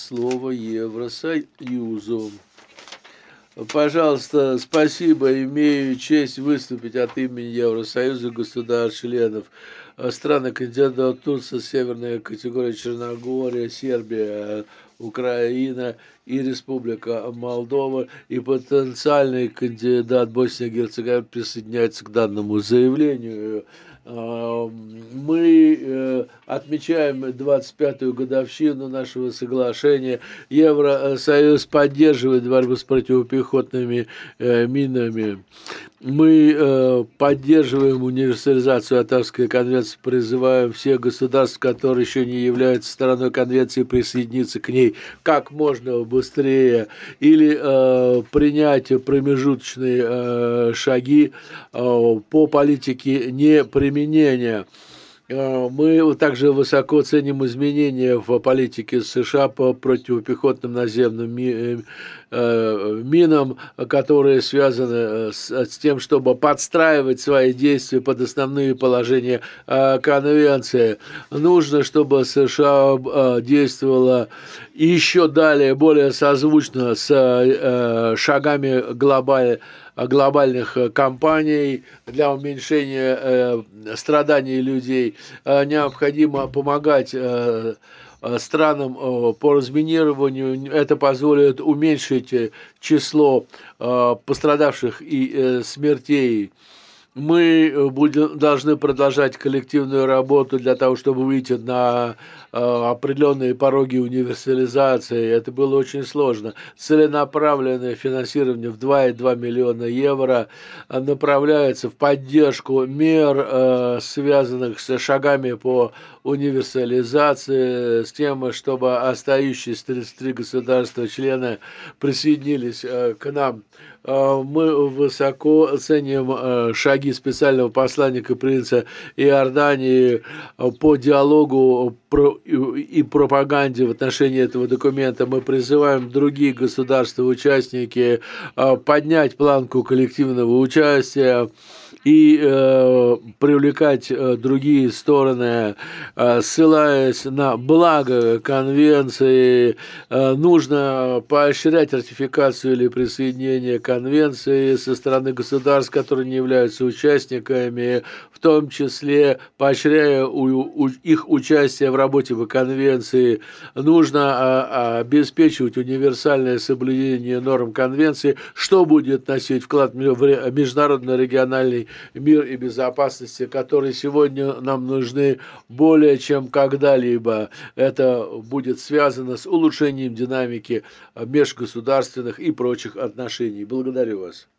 слово Евросоюзу. Пожалуйста, спасибо. Имею честь выступить от имени Евросоюза государств-членов. Страны-кандидаты: Турция, Северная категория, Черногория, Сербия, Украина и Республика Молдова. И потенциальный кандидат Босния и Герцеговина присоединяется к данному заявлению. Мы отмечаем 25-ю годовщину нашего соглашения. Евросоюз поддерживает борьбу с противопехотными минами. Мы поддерживаем универсализацию Оттавской конвенции, призываем всех государств, которые еще не являются стороной конвенции, присоединиться к ней как можно быстрее или принять промежуточные шаги по политике неприменения. Мы также высоко ценим изменения в политике США по противопехотным наземным минам, которые связаны с тем, чтобы подстраивать свои действия под основные положения конвенции. Нужно, чтобы США действовала еще далее, более созвучно с шагами глобальных кампаний для уменьшения страданий людей. Необходимо помогать странам по разминированию. Это позволит уменьшить число пострадавших и смертей. Мы должны продолжать коллективную работу для того, чтобы выйти на определенные пороги универсализации. Это было очень сложно. Целенаправленное финансирование в 2,2 миллиона евро направляется в поддержку мер, связанных с шагами по универсализации, с тем, чтобы остающиеся 33 государства-члены присоединились к нам. Мы высоко ценим шаги специального посланника принца Иордании по диалогу и пропаганде в отношении этого документа. Мы призываем другие государства-участники поднять планку коллективного участия и привлекать другие стороны, ссылаясь на благо конвенции. Нужно поощрять ратификацию или присоединение конвенции со стороны государств, которые не являются участниками, в том числе поощряя их участие в работе по конвенции. Нужно обеспечивать универсальное соблюдение норм конвенции, что будет носить вклад в международно-региональный мир и безопасности, которые сегодня нам нужны более чем когда-либо. Это будет связано с улучшением динамики межгосударственных и прочих отношений. Благодарю вас.